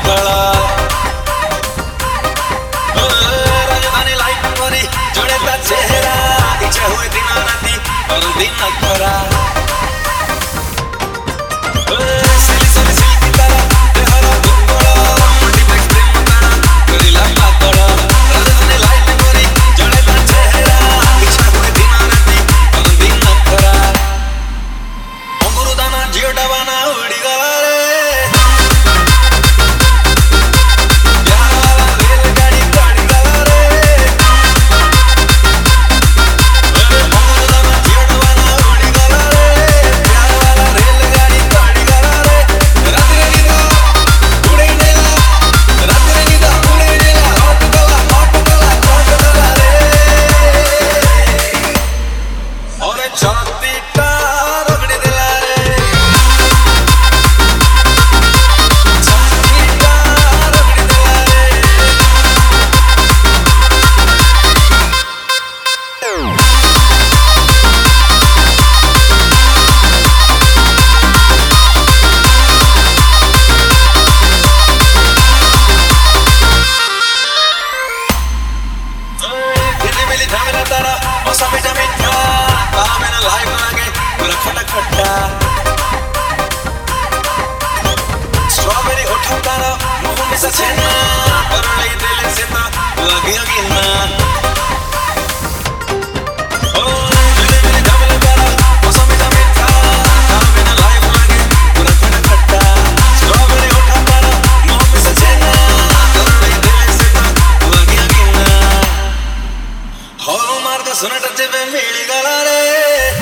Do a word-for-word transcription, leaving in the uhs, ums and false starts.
पातला राजधानी लाइट परी जोड़े ता चेहरा इच्छा हुए दिन राती और दिन खरा सिली सिली सिल्की तारा देहरा गुंगोला मल्टीप्लेक्स प्रेम मताना करिला पातला राजधानी लाइट परी जोड़े ता चेहरा इच्छा हुए दिन राती और दिन खरा अंगुरु दाना जियो डबाना उड़ी गला रे स्ट्रॉबेरी उठा तारा मुंह में से छेना और ले दिल से ता लगे गिना ओ दिल में डबल तारा मौसम में मीठा काम में लाइफ लगे पूरा खट्टा खट्टा स्ट्रॉबेरी उठा तारा मुंह में से छेना और ले दिल से ता लगे गिना हॉल मार के सुन टचे पे मिल गला रे